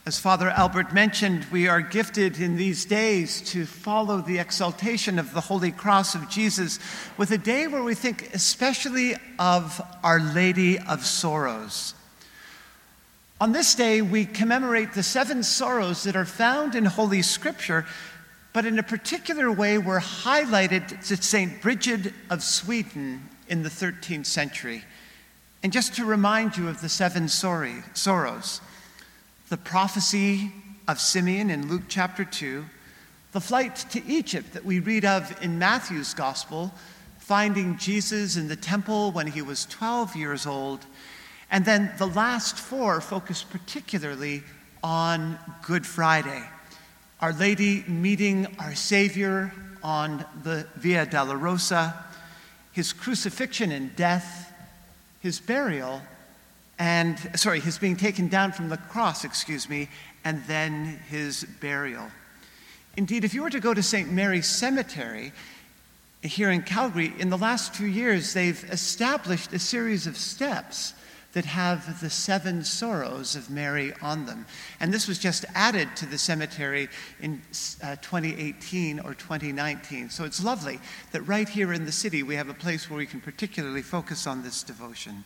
As Father Albert mentioned, we are gifted in these days to follow the exaltation of the Holy Cross of Jesus with a day where we think especially of Our Lady of Sorrows. On this day, we commemorate the 7 sorrows that are found in Holy Scripture, but in a particular way were highlighted to St. Bridget of Sweden in the 13th century. And just to remind you of the 7 sorrows, the prophecy of Simeon in Luke chapter 2, the flight to Egypt that we read of in Matthew's Gospel, finding Jesus in the temple when he was 12 years old, and then the last 4 focus particularly on Good Friday, Our Lady meeting our Savior on the Via Dolorosa, his crucifixion and death, his burial, his being taken down from the cross, and then his burial. Indeed, if you were to go to St. Mary's Cemetery here in Calgary, in the last few years, they've established a series of steps that have the 7 sorrows of Mary on them. And this was just added to the cemetery in 2018 or 2019. So it's lovely that right here in the city, we have a place where we can particularly focus on this devotion.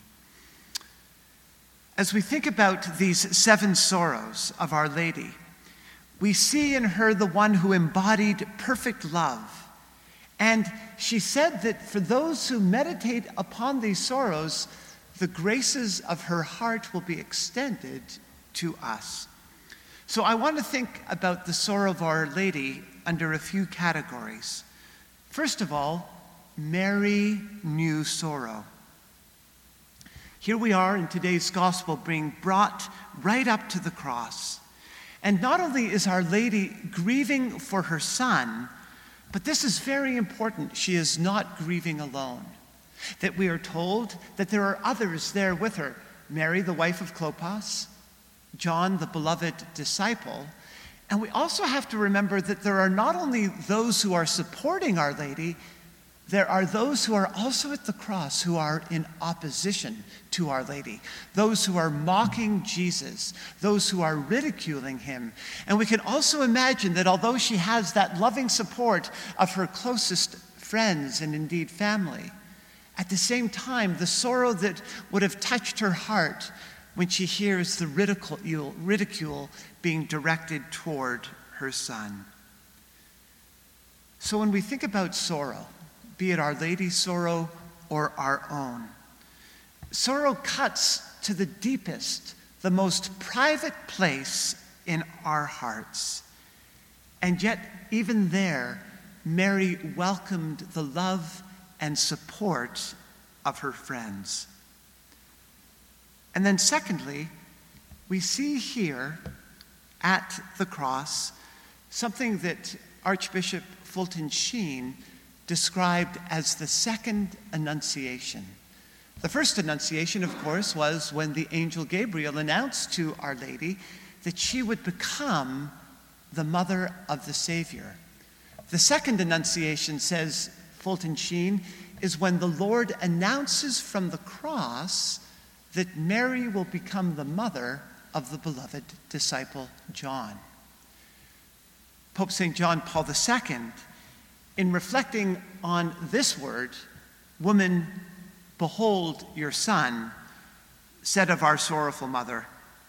As we think about these 7 sorrows of Our Lady, we see in her the one who embodied perfect love. And she said that for those who meditate upon these sorrows, the graces of her heart will be extended to us. So I want to think about the sorrow of Our Lady under a few categories. First of all, Mary knew sorrow. Here we are in today's gospel being brought right up to the cross. And not only is Our Lady grieving for her son, but this is very important, she is not grieving alone. That we are told that there are others there with her. Mary, the wife of Clopas, John, the beloved disciple. And we also have to remember that there are not only those who are supporting Our Lady, there are those who are also at the cross who are in opposition to Our Lady, those who are mocking Jesus, those who are ridiculing him. And we can also imagine that although she has that loving support of her closest friends and indeed family, at the same time, the sorrow that would have touched her heart when she hears the ridicule being directed toward her son. So when we think about sorrow, be it Our Lady's sorrow or our own, sorrow cuts to the deepest, the most private place in our hearts. And yet, even there, Mary welcomed the love and support of her friends. And then secondly, we see here at the cross something that Archbishop Fulton Sheen described as the second Annunciation. The first Annunciation, of course, was when the angel Gabriel announced to Our Lady that she would become the mother of the Savior. The second Annunciation, says Fulton Sheen, is when the Lord announces from the cross that Mary will become the mother of the beloved disciple John. Pope St. John Paul II, in reflecting on this word, "Woman, behold your son," said of our sorrowful mother,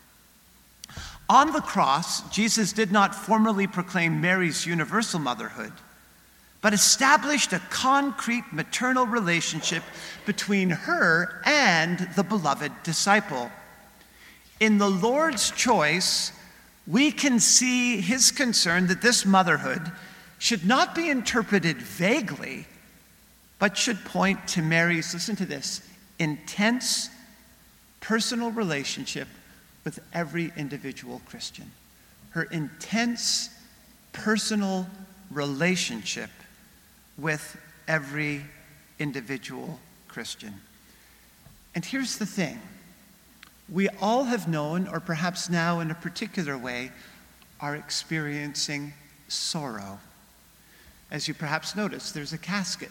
"On the cross, Jesus did not formally proclaim Mary's universal motherhood, but established a concrete maternal relationship between her and the beloved disciple. In the Lord's choice, we can see his concern that this motherhood should not be interpreted vaguely, but should point to Mary's, listen to this, intense personal relationship with every individual Christian. Her intense personal relationship with every individual Christian. And here's the thing. We all have known, or perhaps now in a particular way, are experiencing sorrow. As you perhaps noticed, there's a casket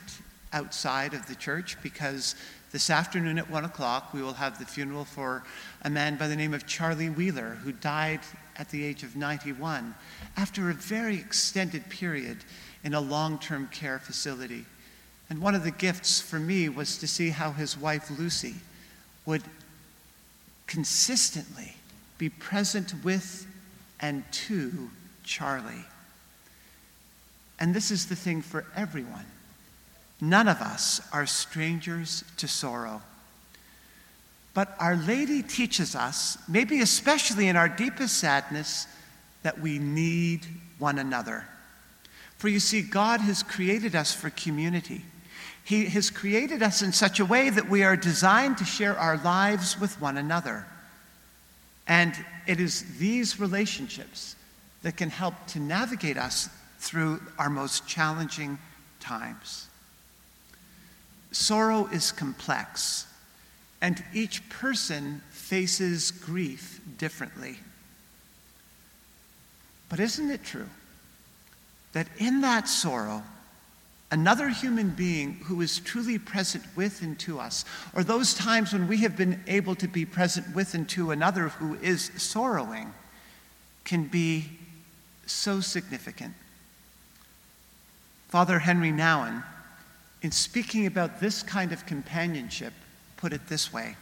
outside of the church because this afternoon at 1 o'clock we will have the funeral for a man by the name of Charlie Wheeler, who died at the age of 91 after a very extended period in a long-term care facility. And one of the gifts for me was to see how his wife Lucy would consistently be present with and to Charlie. And this is the thing for everyone. None of us are strangers to sorrow. But Our Lady teaches us, maybe especially in our deepest sadness, that we need one another. For you see, God has created us for community. He has created us in such a way that we are designed to share our lives with one another. And it is these relationships that can help to navigate us through our most challenging times. Sorrow is complex, and each person faces grief differently. But isn't it true that in that sorrow, another human being who is truly present with and to us, or those times when we have been able to be present with and to another who is sorrowing, can be so significant? Father Henry Nouwen, in speaking about this kind of companionship, put it this way: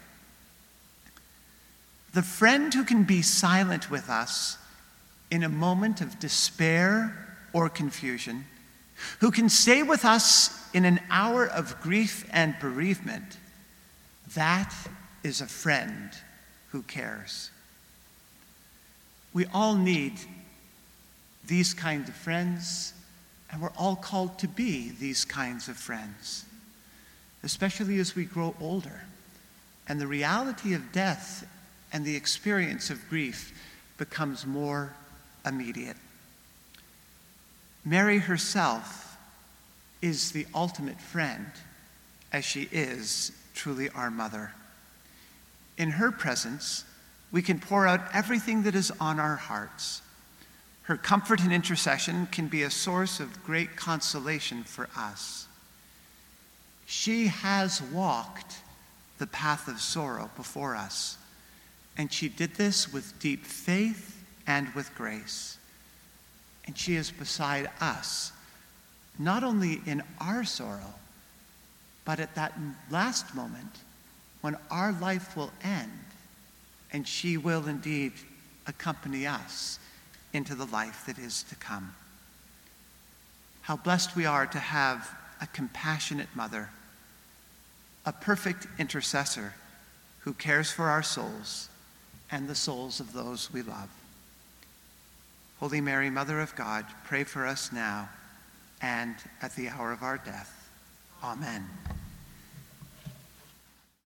the friend who can be silent with us in a moment of despair or confusion, who can stay with us in an hour of grief and bereavement, that is a friend who cares. We all need these kinds of friends, and we're all called to be these kinds of friends, especially as we grow older and the reality of death and the experience of grief becomes more immediate. Mary herself is the ultimate friend, as she is truly our mother. In her presence, we can pour out everything that is on our hearts. Her comfort and intercession can be a source of great consolation for us. She has walked the path of sorrow before us, and she did this with deep faith and with grace. And she is beside us, not only in our sorrow, but at that last moment when our life will end, and she will indeed accompany us into the life that is to come. How blessed we are to have a compassionate mother, a perfect intercessor who cares for our souls and the souls of those we love. Holy Mary, Mother of God, pray for us now and at the hour of our death. Amen.